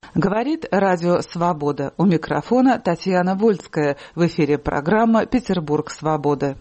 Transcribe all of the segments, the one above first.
Говорит Радио Свобода. У микрофона Татьяна Вольская. В эфире программа «Петербург. Свобода».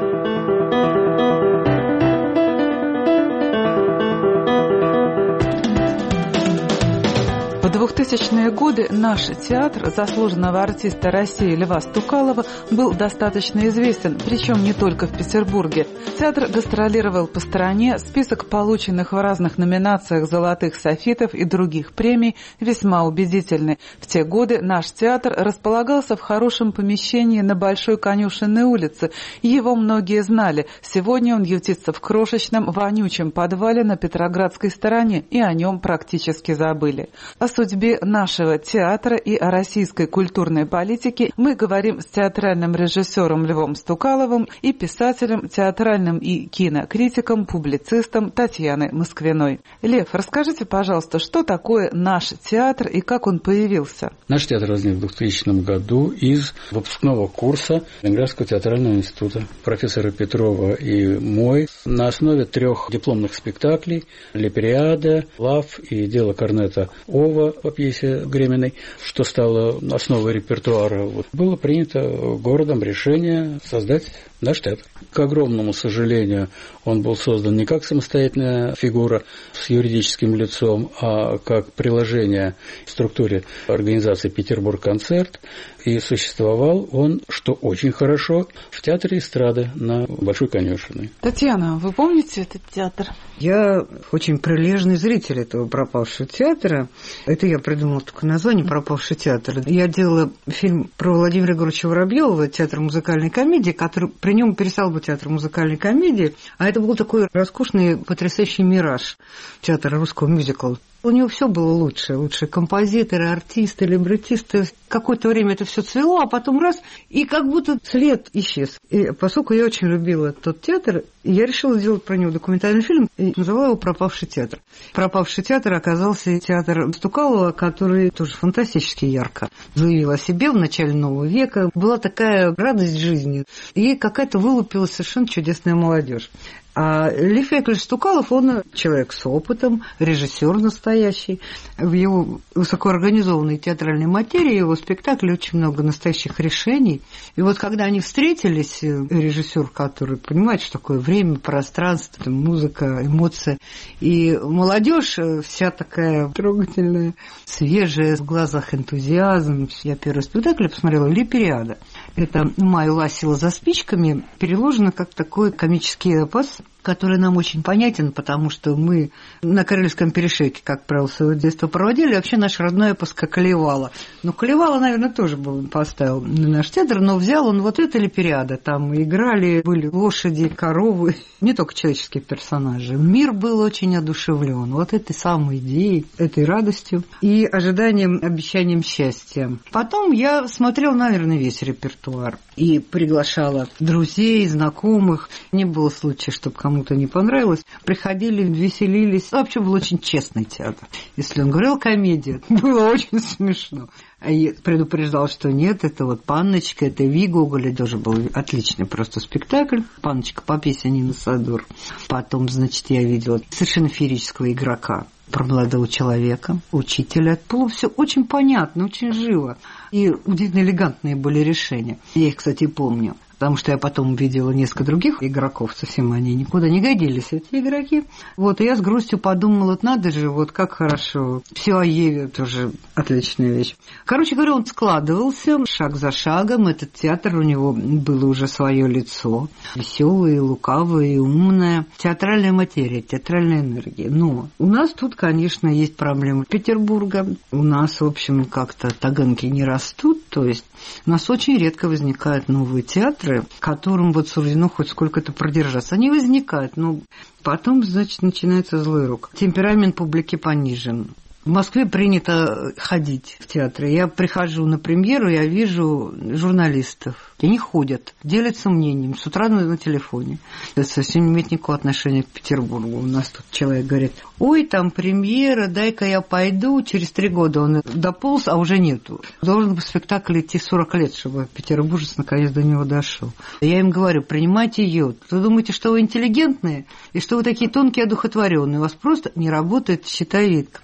В 2000-е годы наш театр заслуженного артиста России Льва Стукалова был достаточно известен, причем не только в Петербурге. Театр гастролировал по стране, список полученных в разных номинациях золотых софитов и других премий весьма убедительный. В те годы наш театр располагался в хорошем помещении на Большой Конюшенной улице. Его многие знали. Сегодня он ютится в крошечном, вонючем подвале на Петроградской стороне, и о нем практически забыли. О судьбе нашего театра и о российской культурной политике мы говорим с театральным режиссером Львом Стукаловым и писателем, театральным и кинокритиком, публицистом Татьяной Москвиной. Лев, расскажите, пожалуйста, что такое наш театр и как он появился? Наш театр возник в 2000 году из выпускного курса Ленинградского театрального института профессора Петрова и мой на основе 3 дипломных спектаклей «Леприада», «Лав» и «Дело корнета Ова» по пьесе Греминой, что стало основой репертуара. Было принято городом решение создать наш театр. К огромному сожалению, он был создан не как самостоятельная фигура с юридическим лицом, а как приложение к структуре организации «Петербург-концерт». И существовал он, что очень хорошо, в театре эстрады на Большой Конюшенной. Татьяна, вы помните этот театр? Я очень прилежный зритель этого пропавшего театра. Это я придумала только название «Пропавший театр». Я делала фильм про Владимира Егоровича Воробьева «Театр музыкальной комедии», который при нем перестал быть театр музыкальной комедии, а это был такой роскошный, потрясающий мираж театра русского мюзикла. У него все было лучше. Лучшие композиторы, артисты, либретисты. Какое-то время это все цвело, а потом раз, и как будто след исчез. И поскольку я очень любила тот театр, я решила сделать про него документальный фильм и называла его «Пропавший театр». «Пропавший театр» оказался театр Стукалова, который тоже фантастически ярко заявил о себе в начале нового века. Была такая радость жизни, и какая-то вылупилась совершенно чудесная молодежь. А Лев Яковлевич Стукалов, он человек с опытом, режиссер настоящий. В его высокоорганизованной театральной материи, его спектакле очень много настоящих решений. И вот когда они встретились, режиссер, который понимает, что такое время, пространство, музыка, эмоции, и молодежь вся такая трогательная, свежая, в глазах энтузиазм. Я первый спектакль посмотрела «Леприада». Это «Маю ласила за спичками», переложено как такой комический эпос, который нам очень понятен, потому что мы на Крыльевском перешейке, как правило, свое детство проводили, и вообще наш родной эпос Калевала. Ну, Калевала, наверное, тоже бы поставил на наш театр, но взял он вот это «Леприада». Там играли, были лошади, коровы, не только человеческие персонажи. Мир был очень одушевлен вот этой самой идеей, этой радостью и ожиданием, обещанием счастья. Потом я смотрела, наверное, весь репертуар и приглашала друзей, знакомых. Не было случая, чтобы кому-то не понравилось. Приходили, веселились. Вообще был очень честный театр. Если он говорил комедия, было очень смешно. И предупреждал, что нет, это вот «Панночка», это Виголь, тоже был отличный просто спектакль. «Панночка» по песне Нины Садур. Потом, значит, я видела совершенно феерического игрока про молодого человека, учителя. Было все очень понятно, очень живо. И удивительно элегантные были решения. Я их, кстати, помню. Потому что я потом увидела несколько других игроков, совсем они никуда не годились, эти игроки. Вот, и я с грустью подумала, вот надо же, вот как хорошо. Все о Еве тоже отличная вещь. Короче говоря, он складывался шаг за шагом. Этот театр, у него было уже свое лицо. Веселое, лукавое, умное. Театральная материя, театральная энергия. Но у нас тут, конечно, есть проблемы Петербурга. У нас, в общем, как-то таганки не растут. То есть у нас очень редко возникают новые театры, которым вот суждено хоть сколько-то продержаться. Они возникают, но потом, значит, начинается злой рок. Темперамент публики понижен. В Москве принято ходить в театры. Я прихожу на премьеру, я вижу журналистов. И они ходят, делятся мнением с утра на телефоне. Это совсем не имеет никакого отношения к Петербургу. У нас тут человек говорит: ой, там премьера, дай-ка я пойду. Через 3 года он дополз, а уже нету. Должен бы спектакль идти 40 лет, чтобы петербуржец наконец до него дошел. Я им говорю: принимайте йод. Вы думаете, что вы интеллигентные и что вы такие тонкие, одухотворенные? У вас просто не работает щитовидка. Власть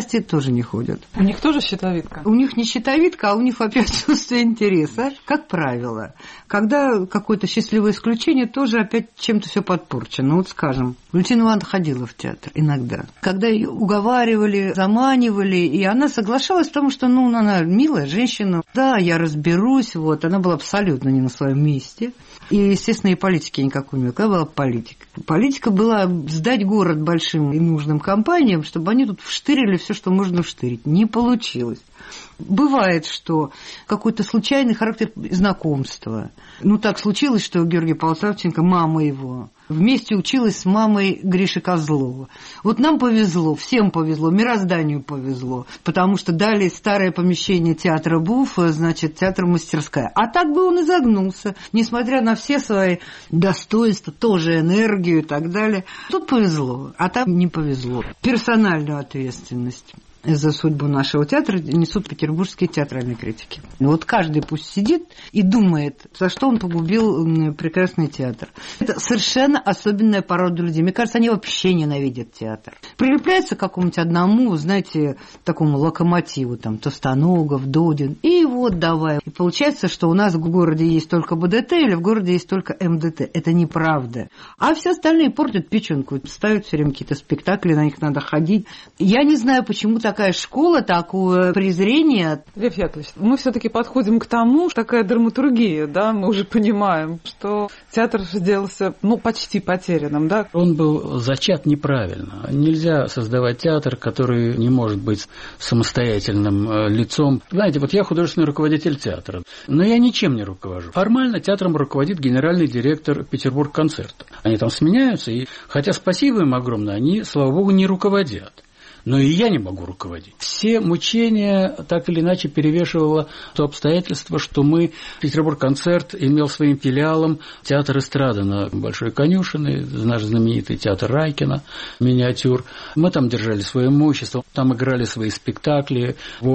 части тоже не ходят. У них тоже щитовидка? У них не щитовидка, а у них опять отсутствие интереса, как правило. Когда какое-то счастливое исключение, тоже опять чем-то все подпорчено. Вот скажем, Валентина Ивановна ходила в театр иногда. Когда ее уговаривали, заманивали, и она соглашалась, потому что, она милая женщина. Да, я разберусь, вот. Она была абсолютно не на своем месте. И, естественно, и политики никакой не было. Какая была политика? Политика была сдать город большим и нужным компаниям, чтобы они тут вштырили все, что можно вштырить. Не получилось. Бывает, что какой-то случайный характер знакомства. Так случилось, что Георгий Павлович Савченко, мама его, вместе училась с мамой Гриши Козлова. Вот нам повезло, всем повезло, мирозданию повезло, потому что дали старое помещение театра БУФ, значит, театр-мастерская. А так бы он и загнулся, несмотря на все свои достоинства, тоже энергию и так далее. Тут повезло, а там не повезло. Персональную ответственность за судьбу нашего театра несут петербургские театральные критики. Вот каждый пусть сидит и думает, за что он погубил прекрасный театр. Это совершенно особенная порода людей. Мне кажется, они вообще ненавидят театр. Прилепляются к какому-нибудь одному, знаете, такому локомотиву, там, Товстоногов, Додин, и вот давай. И получается, что у нас в городе есть только БДТ или в городе есть только МДТ. Это неправда. А все остальные портят печенку, ставят все время какие-то спектакли, на них надо ходить. Я не знаю, почему такая школа, такое презрение. Лев Яковлевич, мы все-таки подходим к тому, что такая драматургия, да, мы уже понимаем, что театр сделался, почти потерянным, да? Он был зачат неправильно. Нельзя создавать театр, который не может быть самостоятельным лицом. Знаете, вот я художественный руководитель театра, но я ничем не руковожу. Формально театром руководит генеральный директор Петербургконцерта. Они там сменяются, и хотя спасибо им огромное, они, слава богу, не руководят. Но и я не могу руководить. Все мучения так или иначе перевешивало то обстоятельство, что мы, Петербургконцерт, имел своим филиалом театр эстрады на Большой Конюшиной, наш знаменитый театр Райкина, миниатюр. Мы там держали свое имущество, там играли свои спектакли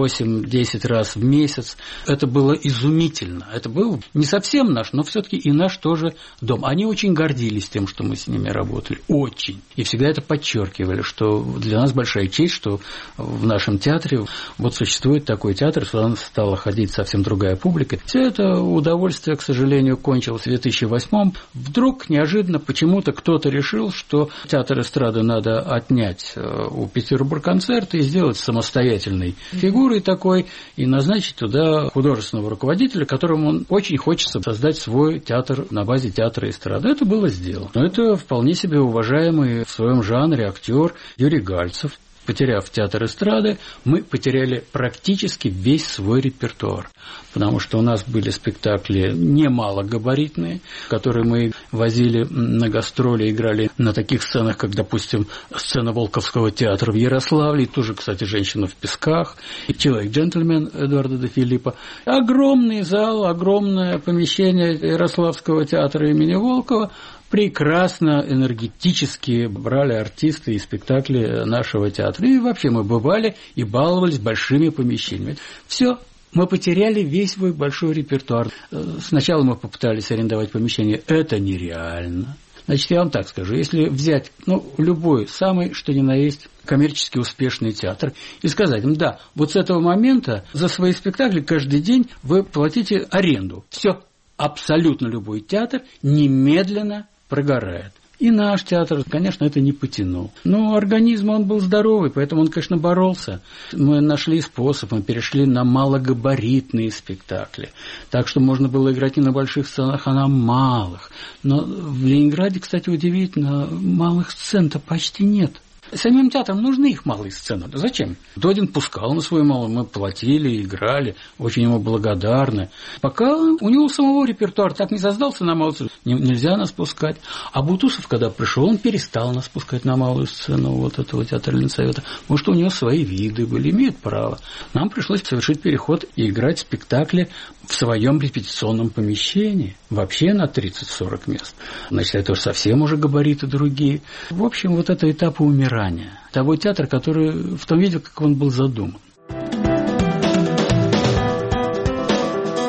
8-10 раз в месяц. Это было изумительно. Это был не совсем наш, но все-таки и наш тоже дом. Они очень гордились тем, что мы с ними работали. Очень. И всегда это подчеркивали, что для нас большая честь, что в нашем театре вот существует такой театр, сюда стала ходить совсем другая публика. Все это удовольствие, к сожалению, кончилось в 2008-м. Вдруг неожиданно почему-то кто-то решил, что театр эстрады надо отнять у Петербургконцерта и сделать самостоятельной фигурой такой, и назначить туда художественного руководителя, которому он очень хочется создать свой театр на базе театра эстрады. Это было сделано. Но это вполне себе уважаемый в своем жанре актер Юрий Гальцев. Потеряв театр эстрады, мы потеряли практически весь свой репертуар, потому что у нас были спектакли немалогабаритные, которые мы возили на гастроли, играли на таких сценах, как, допустим, сцена Волковского театра в Ярославле, и тоже, кстати, «Женщина в песках», и «Человек-джентльмен» Эдуарда де Филиппа. Огромный зал, огромное помещение Ярославского театра имени Волкова. Прекрасно, энергетически брали артисты и спектакли нашего театра. И вообще мы бывали и баловались большими помещениями. Все, мы потеряли весь свой большой репертуар. Сначала мы попытались арендовать помещение. Это нереально. Значит, я вам так скажу. Если взять любой, самый, что ни на есть, коммерчески успешный театр, и сказать им, да, вот с этого момента за свои спектакли каждый день вы платите аренду. Все, абсолютно любой театр немедленно прогорает. И наш театр, конечно, это не потянул. Но организм, он был здоровый, поэтому он, конечно, боролся. Мы нашли способ, мы перешли на малогабаритные спектакли. Так что можно было играть не на больших сценах, а на малых. Но в Ленинграде, кстати, удивительно, малых сцен-то почти нет. Самим театрам нужны их малые сцены. Зачем? Додин пускал на свою малую, мы платили, играли, очень ему благодарны. Пока у него самого репертуар так не создался на малую сцену, нельзя нас пускать. А Бутусов, когда пришел, он перестал нас пускать на малую сцену вот этого театра Ленсовета. Может, у него свои виды были, имеет право. Нам пришлось совершить переход и играть спектакли в своем репетиционном помещении. Вообще на 30-40 мест. Значит, это уж совсем уже габариты другие. В общем, вот это этапы умирания того театра, который в том виде, как он был задуман. До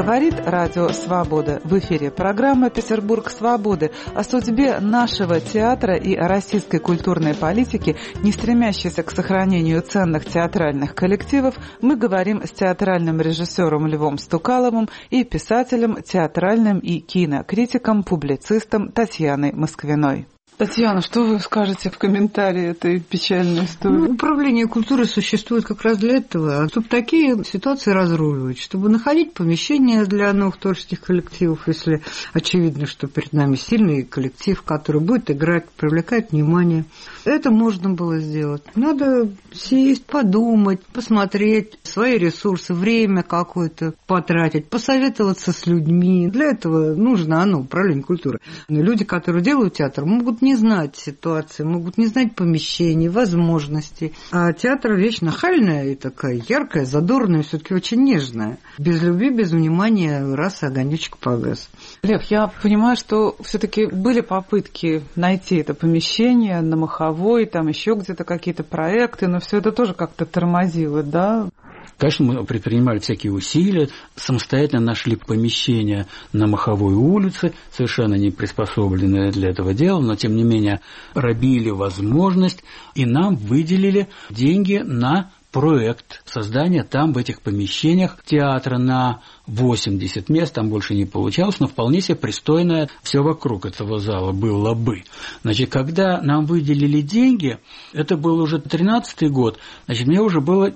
Говорит Радио Свобода. В эфире программа «Петербург свободы» о судьбе нашего театра и о российской культурной политике, не стремящейся к сохранению ценных театральных коллективов. Мы говорим с театральным режиссером Львом Стукаловым и писателем, театральным и кинокритиком, публицистом Татьяной Москвиной. Татьяна, что вы скажете в комментарии этой печальной истории? Управление культурой существует как раз для этого, чтобы такие ситуации разруливать, чтобы находить помещения для новых творческих коллективов, если очевидно, что перед нами сильный коллектив, который будет играть, привлекать внимание. Это можно было сделать. Надо сесть, подумать, посмотреть свои ресурсы, время какое-то потратить, посоветоваться с людьми. Для этого нужно управление культурой. Но люди, которые делают театр, могут не знать ситуации, могут не знать помещений, возможностей. А театр вещь нахальная и такая яркая, задорная, все-таки очень нежная. Без любви, без внимания, раз и огонечек погас. Лев, я понимаю, что все-таки были попытки найти это помещение на Маховой, там еще где-то какие-то проекты, но все это тоже как-то тормозило, да? Конечно, мы предпринимали всякие усилия, самостоятельно нашли помещение на Маховой улице, совершенно не приспособленное для этого дела, но, тем не менее, пробили возможность, и нам выделили деньги на проект создания там, в этих помещениях, театра на 80 мест, там больше не получалось, но вполне себе пристойное все вокруг этого зала было бы. Значит, когда нам выделили деньги, это был уже 13-й год, значит, мне уже было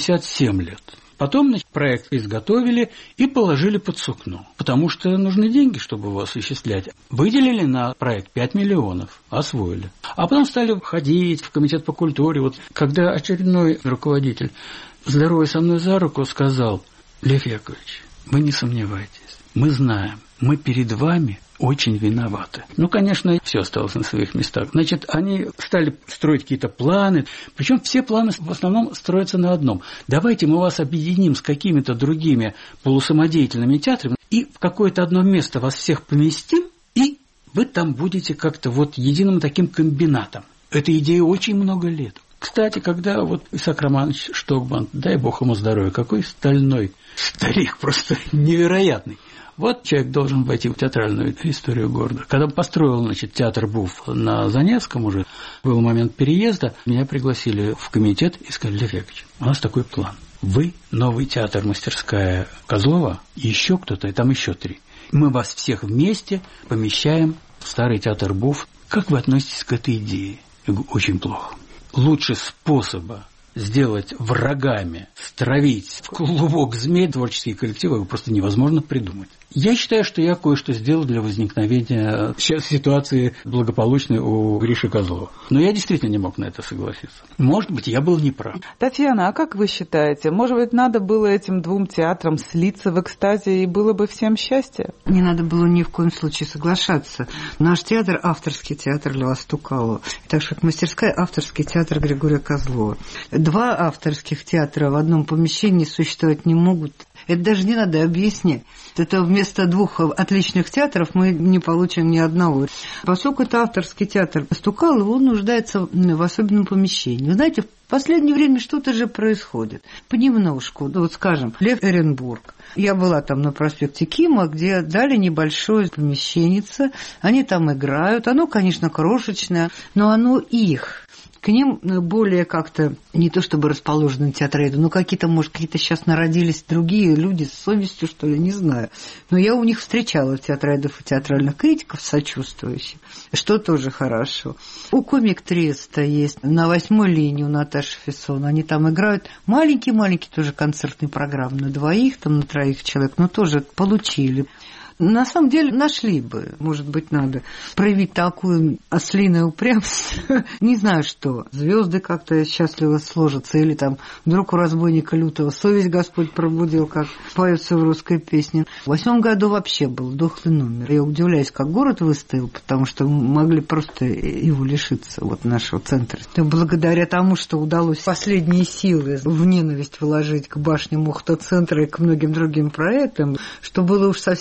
67 лет. Потом, значит, проект изготовили и положили под сукно, потому что нужны деньги, чтобы его осуществлять. Выделили на проект 5 миллионов, освоили. А потом стали ходить в комитет по культуре. Вот когда очередной руководитель, здоровый со мной за руку, сказал: Лев Яковлевич, вы не сомневайтесь, мы знаем, мы перед вами очень виноваты. Конечно, все осталось на своих местах. Значит, они стали строить какие-то планы. Причем все планы в основном строятся на одном. Давайте мы вас объединим с какими-то другими полусамодеятельными театрами и в какое-то одно место вас всех поместим, и вы там будете как-то единым таким комбинатом. Этой идее очень много лет. Кстати, когда Исаак Романович Штокман, дай бог ему здоровья, какой стальной старик, просто невероятный. Человек должен войти в театральную историю города. Когда построил, театр БУФ на Заневском уже, был момент переезда, меня пригласили в комитет и сказали: Лев Яковлевич, у нас такой план. Вы, новый театр, мастерская Козлова, и еще кто-то, и там еще 3. Мы вас всех вместе помещаем в старый театр БУФ. Как вы относитесь к этой идее? Я говорю: очень плохо. Лучше способа сделать врагами, стравить в клубок змей творческие коллективы просто невозможно придумать. Я считаю, что я кое-что сделал для возникновения сейчас ситуации благополучной у Гриши Козлова. Но я действительно не мог на это согласиться. Может быть, я был неправ. Татьяна, а как вы считаете, может быть, надо было этим 2 театрам слиться в экстазе, и было бы всем счастье? Не надо было ни в коем случае соглашаться. Наш театр – авторский театр Льва Стукалова, так же, как мастерская – авторский театр Григория Козлова. 2 авторских театра в одном помещении существовать не могут. Это даже не надо объяснять. Это вместо 2 отличных театров мы не получим ни одного. Поскольку это авторский театр Стукалова, он нуждается в особенном помещении. Вы знаете, в последнее время что-то же происходит. Понемножку. Скажем, Лев Эренбург. Я была там на проспекте Кима, где дали небольшое помещеннице. Они там играют. Оно, конечно, крошечное, но оно их. К ним более как-то, не то чтобы расположены театры, но какие-то сейчас народились другие люди с совестью, что ли, не знаю. Но я у них встречала театроидов и театральных критиков сочувствующих, что тоже хорошо. У Комик-Треста есть на 8-й линии у Наташи Фессон. Они там играют маленький-маленький тоже концертный программ на 2, на 3 человек, но тоже получили. На самом деле нашли бы, может быть, надо проявить такое ослиное упрямство. Не знаю что, звезды как-то счастливо сложатся, или там вдруг у разбойника лютого совесть Господь пробудил, как поется в русской песне. В 8 году вообще был дохлый номер. Я удивляюсь, как город выстоял, потому что могли просто его лишиться, нашего центра. Благодаря тому, что удалось последние силы в ненависть вложить к башне Мохта-центра и к многим другим проектам, что было уж совсем не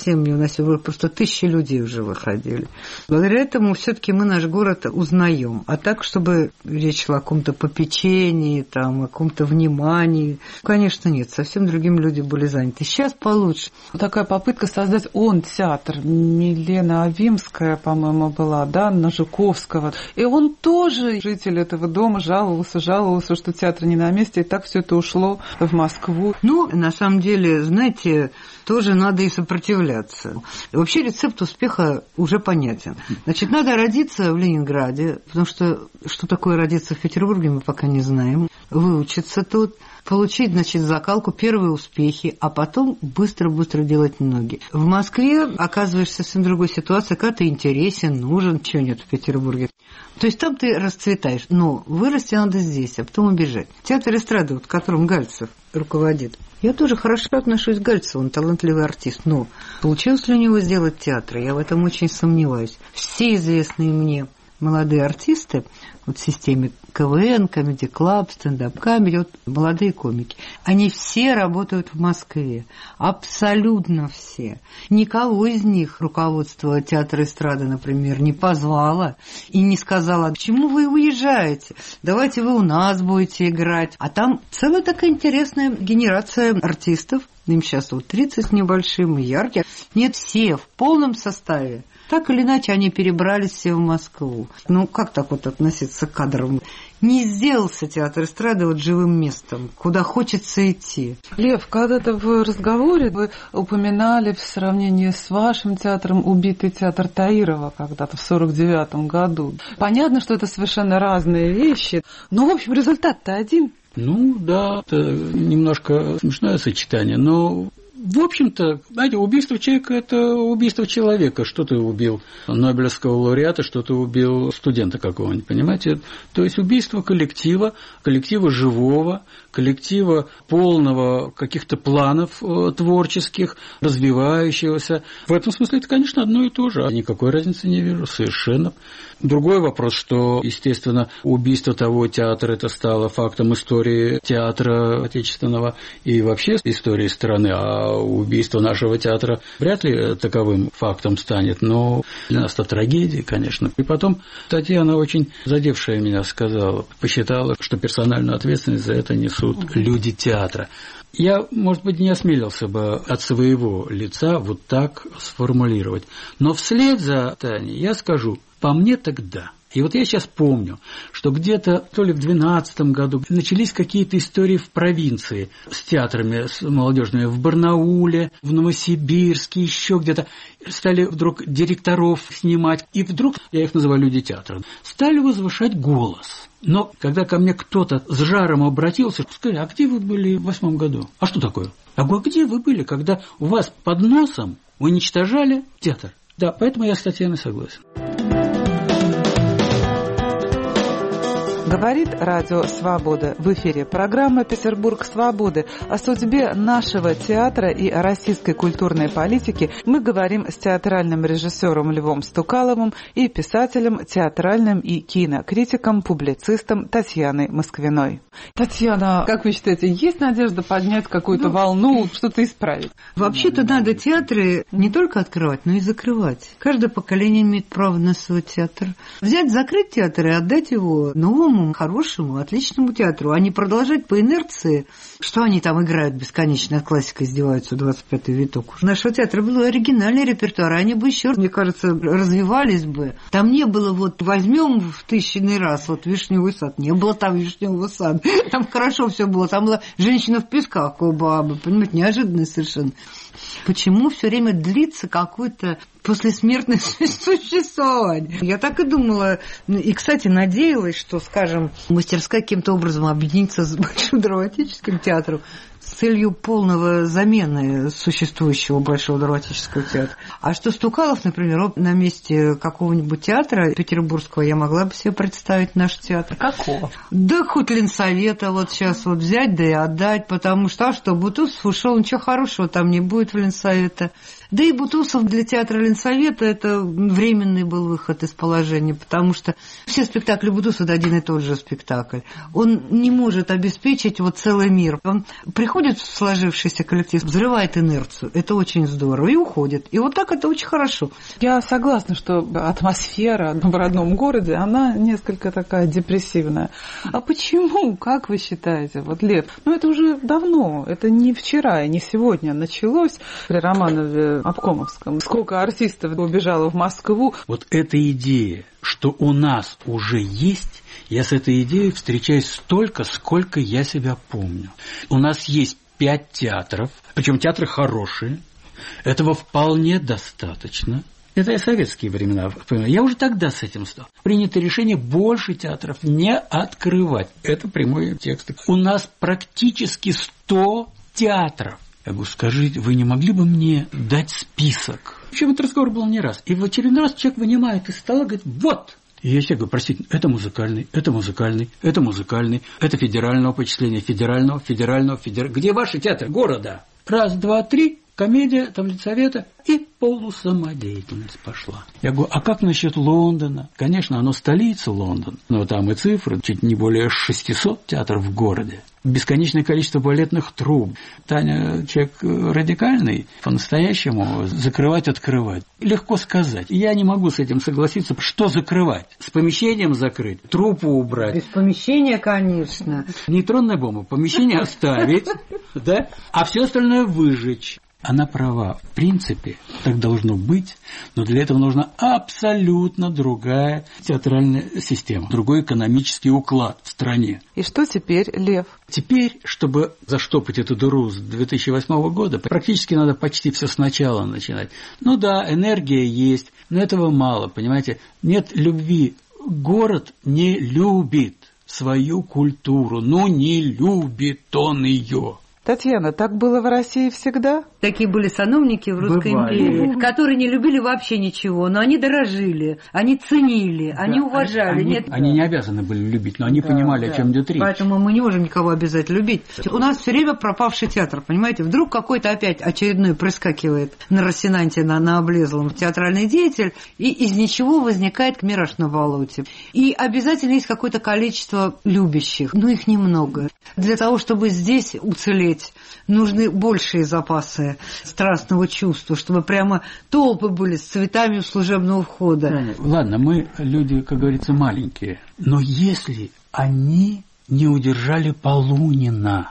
нас просто тысячи людей уже выходили. Благодаря этому все-таки мы наш город узнаем. А так, чтобы речь шла о каком-то попечении, там, о каком-то внимании, конечно, нет. Совсем другим люди были заняты. Сейчас получше. Такая попытка создать он-театр. Милена Авимская, по-моему, была, да, на Жуковского. И он тоже, житель этого дома, жаловался, что театр не на месте, и так все это ушло в Москву. Ну, на самом деле, знаете, тоже надо и сопротивляться. Вообще рецепт успеха уже понятен. Значит, надо родиться в Ленинграде, потому что такое родиться в Петербурге, мы пока не знаем. Выучиться тут, получить, значит, закалку, первые успехи, а потом быстро-быстро делать ноги. В Москве оказываешься в совсем другой ситуации, когда ты интересен, нужен, чего нет в Петербурге. То есть там ты расцветаешь, но вырасти надо здесь, а потом убежать. Театр эстрады, вот, которым Гальцев руководит. Я тоже хорошо отношусь к Гальцеву, он талантливый артист, но получилось ли у него сделать театр, я в этом очень сомневаюсь. Все известные мне молодые артисты вот в системе КВН, Comedy Club, стендап-камеди, вот молодые комики, они все работают в Москве, абсолютно все. Никого из них руководство театра эстрады, например, не позвало и не сказало, почему вы уезжаете, давайте вы у нас будете играть. А там целая такая интересная генерация артистов, им сейчас вот 30 с небольшим, ярких. Нет, все в полном составе. Так или иначе, они перебрались все в Москву. Ну, как так вот относиться к кадрам? Не сделался театр эстрады вот живым местом, куда хочется идти. Лев, когда-то в разговоре вы упоминали в сравнении с вашим театром убитый театр Таирова когда-то в 1949 году. Понятно, что это совершенно разные вещи, но, в общем, результат-то один. Ну, да, это немножко смешное сочетание, но... В общем-то, знаете, убийство человека – это убийство человека. Что ты убил Нобелевского лауреата, что ты убил студента какого-нибудь, понимаете? То есть убийство коллектива живого, коллектива полного каких-то планов творческих, развивающегося. В этом смысле это, конечно, одно и то же. Никакой разницы не вижу совершенно. Другой вопрос, что, естественно, убийство того театра – это стало фактом истории театра отечественного и вообще истории страны, а убийство нашего театра вряд ли таковым фактом станет, но для нас это трагедия, конечно. И потом Татьяна, очень задевшая меня, сказала, посчитала, что персональную ответственность за это несут люди театра. Я, может быть, не осмелился бы от своего лица вот так сформулировать, но вслед за Таней я скажу, по мне тогда. И вот я сейчас помню, что где-то то ли в 2012 году начались какие-то истории в провинции с театрами, с молодежными в Барнауле, в Новосибирске, еще где-то. Стали вдруг директоров снимать. И вдруг, я их называю люди театра, стали возвышать голос. Но когда ко мне кто-то с жаром обратился, сказали, а где вы были в 2008 году? А что такое? А где вы были, когда у вас под носом уничтожали театр? Да, поэтому я с Татьяной согласен. Говорит Радио Свобода. В эфире программа «Петербург свободы». О судьбе нашего театра и о российской культурной политике мы говорим с театральным режиссером Львом Стукаловым и писателем, театральным и кинокритиком, публицистом Татьяной Москвиной. Татьяна, как вы считаете, есть надежда поднять какую-то волну, что-то исправить? Вообще-то надо театры не только открывать, но и закрывать. Каждое поколение имеет право на свой театр. Взять, закрыть театр и отдать его новому, хорошему, отличному театру, а не продолжать по инерции, что они там играют бесконечно, от классика издеваются, 25-й виток. У нашего театра был оригинальный репертуар, они бы еще, мне кажется, развивались бы. Там не было вот возьмем в тысячный раз вот «Вишневый сад», не было там «Вишневого сада», там хорошо все было, там была «Женщина в песках» у бабы, понимаете, неожиданно совершенно. Почему все время длится какое-то послесмертное существование? Я так и думала. И, кстати, надеялась, что, скажем, мастерская каким-то образом объединится с Большим драматическим театром с целью полного замены существующего Большого драматического театра. А что Стукалов, например, на месте какого-нибудь театра петербургского я могла бы себе представить наш театр. Какого? Да хоть Ленсовета вот сейчас вот взять, да и отдать, потому что, Бутусов ушел, ничего хорошего там не будет в Ленсовета. Да и Бутусов для театра Ленсовета это временный был выход из положения, потому что все спектакли Бутусова – это один и тот же спектакль. Он не может обеспечить вот целый мир. Он приходит входит в сложившийся коллектив, взрывает инерцию. Это очень здорово. И уходит. И вот так это очень хорошо. Я согласна, что атмосфера в родном городе, она несколько такая депрессивная. А почему, как вы считаете, вот, Лев? Ну, это уже давно, это не вчера и не сегодня началось при Романове Обкомовском. Сколько артистов убежало в Москву. Вот эта идея, что у нас уже есть, я с этой идеей встречаюсь столько, сколько я себя помню. У нас есть 5 театров, причем театры хорошие. Этого вполне достаточно. Это я советские времена вспоминаю. Я уже тогда с этим стал. Принято решение больше театров не открывать. Это прямой текст. У нас практически 100 театров. Я говорю, скажите, вы не могли бы мне дать список? Причем этот разговор был не раз. И в очередной раз человек вынимает из стола и говорит, вот. И я себе говорю, простите, это музыкальный, это музыкальный, это музыкальный, это федерального почисления, федерального. Где ваши театры города? 1, 2, 3, комедия, там лицовета и полусамодеятельность пошла. Я говорю, а как насчет Лондона? Конечно, оно столица Лондон, но там и цифры, чуть не более 600 театров в городе. Бесконечное количество балетных труб. Таня человек радикальный, по-настоящему закрывать, открывать. Легко сказать. Я не могу с этим согласиться. Что закрывать? С помещением закрыть? Трупу убрать? Без помещения, конечно. Нейтронная бомба. Помещение оставить, да? А все остальное выжечь. Она права. В принципе, так должно быть, но для этого нужна абсолютно другая театральная система, другой экономический уклад в стране. И что теперь, Лев? Теперь, чтобы заштопать эту дыру с 2008 года, практически надо почти все сначала начинать. Ну да, энергия есть, но этого мало, понимаете? Нет любви. Город не любит свою культуру, ну не любит он ее. Татьяна, так было в России всегда? Такие были сановники в Русской империи, которые не любили вообще ничего, но они дорожили, они ценили, они уважали. Они не обязаны были любить, но они понимали, о чем идет речь. Поэтому мы не можем никого обязать любить. У нас все время пропавший театр, понимаете? Вдруг какой-то опять очередной проскакивает на Рассенанте, на облезлом театральный деятель, и из ничего возникает мираж на болоте. И обязательно есть какое-то количество любящих, но их немного. Для того, чтобы здесь уцелеть, нужны большие запасы страстного чувства, чтобы прямо толпы были с цветами у служебного входа. Ладно, мы люди, как говорится, маленькие, но если они не удержали Полунина,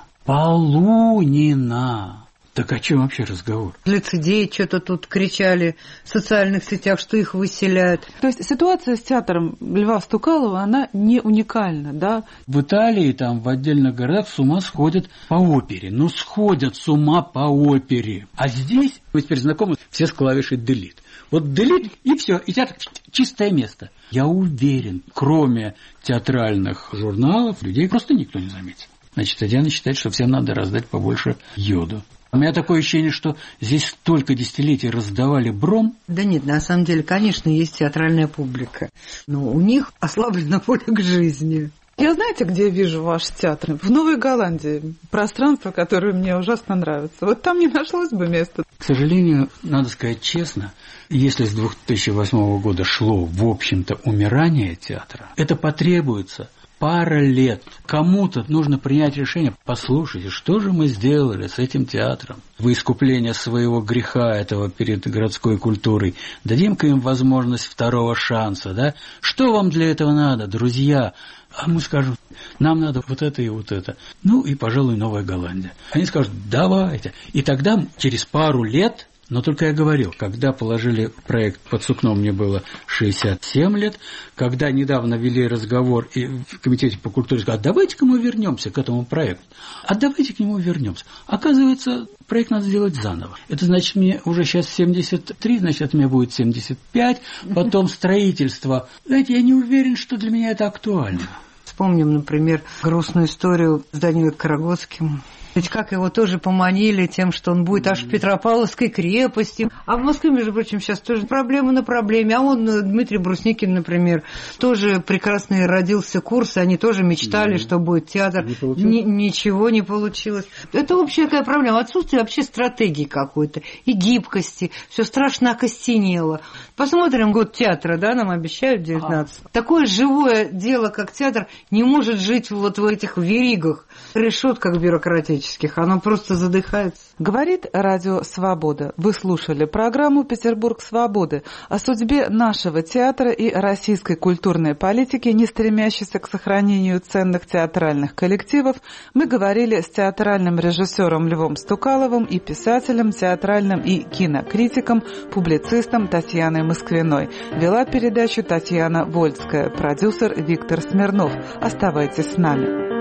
так о чем вообще разговор? Лицедеи что-то тут кричали в социальных сетях, что их выселяют. То есть ситуация с театром Льва Стукалова, она не уникальна, да? В Италии, там, в отдельных городах с ума сходят по опере. Ну, сходят с ума по опере. А здесь, вы теперь знакомы, все с клавишей Delete. Вот Delete, и все, и театр чистое место. Я уверен, кроме театральных журналов, людей просто никто не заметит. Значит, Татьяна считает, что всем надо раздать побольше йоду. У меня такое ощущение, что здесь столько десятилетий раздавали бром. Да нет, на самом деле, конечно, есть театральная публика, но у них ослаблена воля к жизни. Я знаете, где вижу ваш театр? В Новой Голландии. Пространство, которое мне ужасно нравится. Вот там не нашлось бы места. К сожалению, надо сказать честно, если с 2008 года шло, в общем-то, умирание театра, это потребуется пара лет. Кому-то нужно принять решение. Послушайте, что же мы сделали с этим театром? Во искупление своего греха этого перед городской культурой. Дадим-ка им возможность второго шанса, да? Что вам для этого надо, друзья? А мы скажем, нам надо вот это и вот это. Ну и, пожалуй, Новая Голландия. Они скажут, давайте. И тогда через пару лет... Но только я говорил, когда положили проект под сукно, мне было 67 лет, когда недавно вели разговор и в комитете по культуре сказали, а давайте-ка мы вернемся к этому проекту, а давайте к нему вернемся. Оказывается, проект надо сделать заново. Это значит, мне уже сейчас 73, значит, от меня будет 75, потом строительство. Знаете, я не уверен, что для меня это актуально. Вспомним, например, грустную историю с Данилой Карагодским. Ведь как его тоже поманили тем, что он будет аж в Петропавловской крепости. А в Москве, между прочим, сейчас тоже проблема на проблеме. А он, Дмитрий Брусникин, например, тоже прекрасно родился курс, и они тоже мечтали, что будет театр. Ничего не получилось. Это общая такая проблема. Отсутствие вообще стратегии какой-то и гибкости. Все страшно окостенело. Посмотрим год театра, да, нам обещают 19. Такое живое дело, как театр, не может жить вот в этих веригах, решетках бюрократических. человеческих, оно просто задыхается. Говорит Радио Свобода. Вы слушали программу «Петербург свободы» о судьбе нашего театра и российской культурной политики, не стремящейся к сохранению ценных театральных коллективов. Мы говорили с театральным режиссером Львом Стукаловым и писателем, театральным и кинокритиком, публицистом Татьяной Москвиной. Вела передачу Татьяна Вольская, продюсер Виктор Смирнов. Оставайтесь с нами.